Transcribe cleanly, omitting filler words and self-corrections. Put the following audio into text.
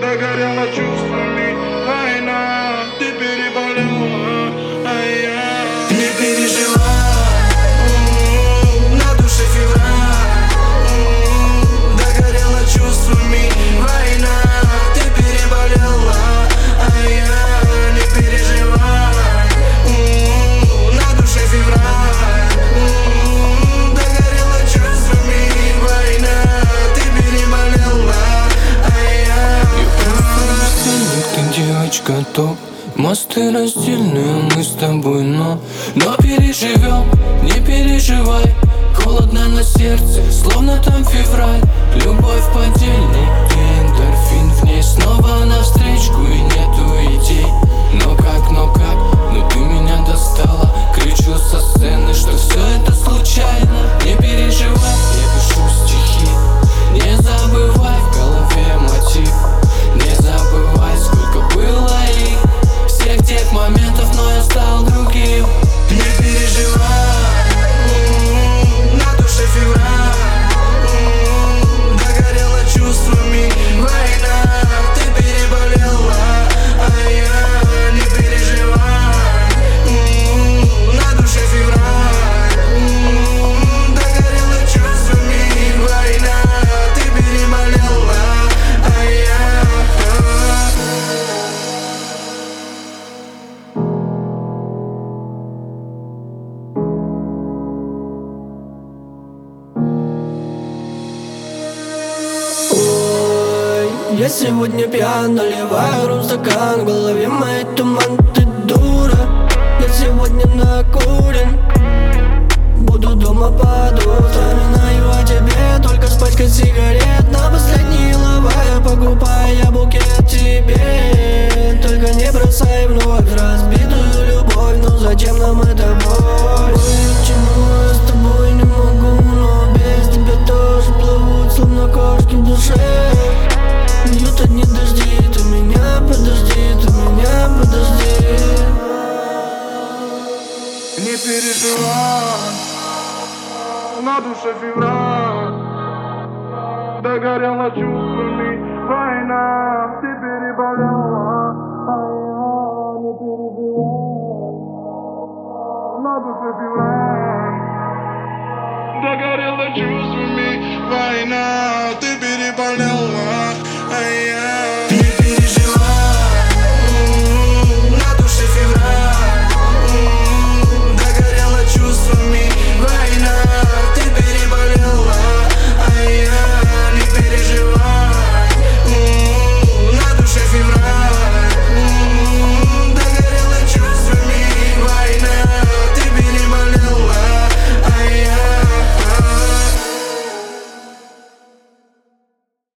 Догорела чувствами война, ты переболела, не переживай, на душе февраль, догорела чувствами война, ты переболела, не переживай, на душе февраль, догорела чувствами война, ты переболела. Ты девочка топ, мосты раздельные мы с тобой, но переживем, не переживай. Холодно на сердце, словно там февраль. Любовь поддельник, ты эндорфин в ней. Снова навстречку и нету идей. Но ты меня достала. Кричу со сцены, что все это случайно. Не переживай, я пишу стихи. Не забывай, в голове мотив. Не забывай, сколько было их всех тех моментов, но я стал другим. Не переживай, на душе февраль, догорела чувствами война, ты переболела, не переживай, на душе февраль, догорела чувствами война, ты переболела, Я сегодня пьян, наливаю ром в стакан. В голове моей туман, ты дура. Я сегодня накурен. Буду дома под утро. Вспоминаю о тебе, только с пачкой сигарет. На последние лава я покупаю я букет тебе. Только не бросай вновь разбитую любовь. Ну зачем нам эта боль? Почему я с тобой не могу, но без тебя тоже плывут, словно кошки в душе. Льют одни дожди, ты меня подожди, ты меня подожди. не переживай, на душе февраль, догорела чувствами война, ты переболела, не переживай, на душе февраль, догорела чувствами война, ты переболела.